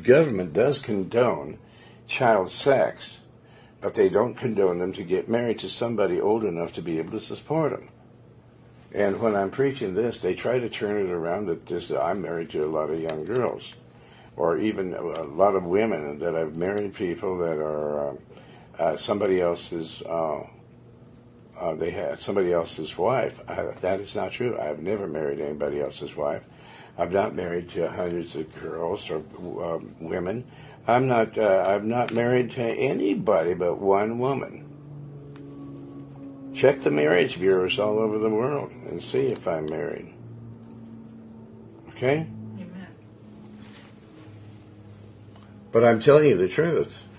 government does condone child sex, but they don't condone them to get married to somebody old enough to be able to support them. And when I'm preaching this, they try to turn it around that I'm married to a lot of young girls, or even a lot of women that I've married people that are somebody else's. They had somebody else's wife. That is not true. I've never married anybody else's wife. I'm not married to hundreds of girls or women. I'm not married to anybody but one woman. Check the marriage bureaus all over the world and see if I'm married. Okay? Amen. But I'm telling you the truth.